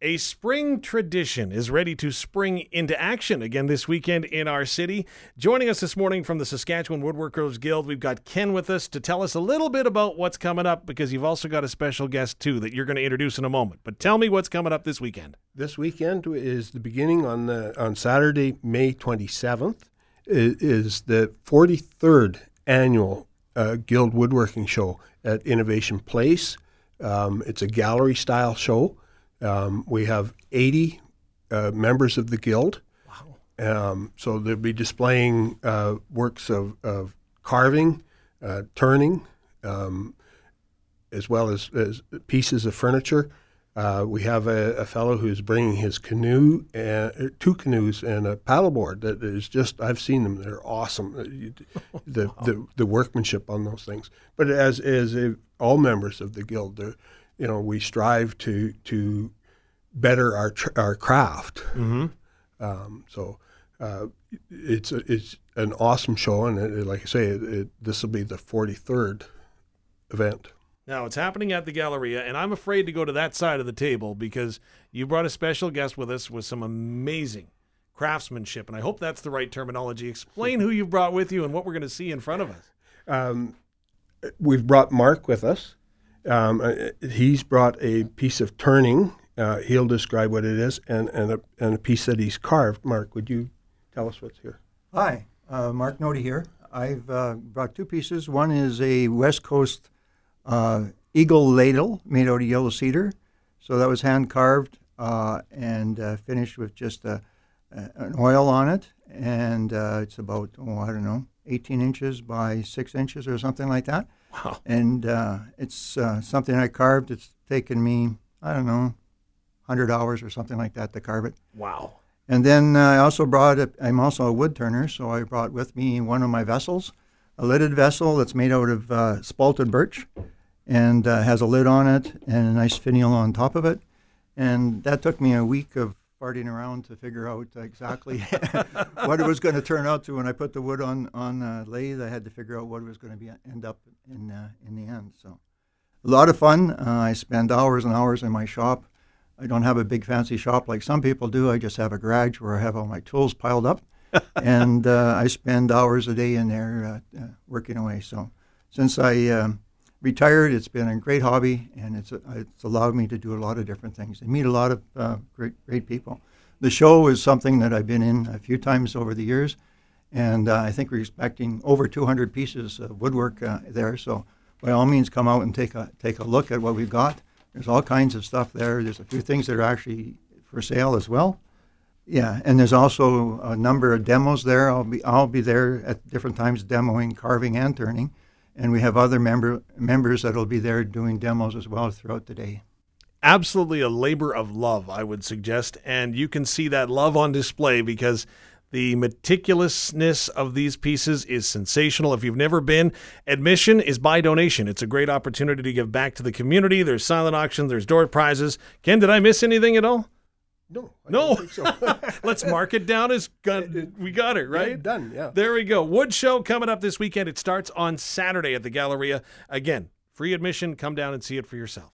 A spring tradition is ready to spring into action again this weekend in our city. Joining us this morning from the Saskatchewan Woodworkers Guild, we've got Ken with us to tell us a little bit about what's coming up, because you've also got a special guest too that you're going to introduce in a moment. But tell me what's coming up this weekend. This weekend is the beginning on Saturday, May 27th, is the 43rd annual Guild Woodworking Show at Innovation Place. It's a gallery-style show. We have 80 members of the Guild. Wow. So they'll be displaying works of carving, turning, as well as pieces of furniture. We have a fellow who's bringing his canoe, two canoes, and a paddleboard that is just, I've seen them, they're awesome. The workmanship on those things. But as all members of the Guild, we strive to better our craft. Mm-hmm. So it's an awesome show, and like I say, this will be the 43rd event. Now, it's happening at the Galleria, and I'm afraid to go to that side of the table because you brought a special guest with us with some amazing craftsmanship, and I hope that's the right terminology. Explain who you brought with you and what we're going to see in front of us. We've brought Mark with us. He's brought a piece of turning. He'll describe what it is, and a piece that he's carved. Mark, would you tell us what's here? Hi, Mark Nody here. I've brought two pieces. One is a West Coast eagle ladle made out of yellow cedar. So that was hand carved and finished with just an oil on it. And it's about, 18 inches by 6 inches or something like that. Wow. And it's something I carved. It's taken me, 100 hours or something like that to carve it. Wow. And then I also I'm also a wood turner, so I brought with me one of my vessels, a lidded vessel that's made out of spalted birch and has a lid on it and a nice finial on top of it. And that took me a week of farting around to figure out exactly what it was going to turn out to. When I put the wood on lathe, I had to figure out what it was going to end up in the end. So a lot of fun. I spend hours and hours in my shop. I don't have a big fancy shop like some people do. I just have a garage where I have all my tools piled up. And I spend hours a day in there working away. So since I retired, it's been a great hobby, and it's allowed me to do a lot of different things and meet a lot of great people. The show is something that I've been in a few times over the years, and I think we're expecting over 200 pieces of woodwork there. So by all means, come out and take a look at what we've got. There's all kinds of stuff there. There's a few things that are actually for sale as well. Yeah, and there's also a number of demos there. I'll be there at different times demoing carving and turning, and we have other members that'll be there doing demos as well throughout the day. Absolutely a labor of love, I would suggest, and you can see that love on display because the meticulousness of these pieces is sensational. If you've never been, admission is by donation. It's a great opportunity to give back to the community. There's silent auction, there's door prizes. Ken, did I miss anything at all? No. I don't think so. Let's mark it down as we got it, right? Yeah, done, yeah. There we go. Wood show coming up this weekend. It starts on Saturday at the Galleria. Again, free admission. Come down and see it for yourself.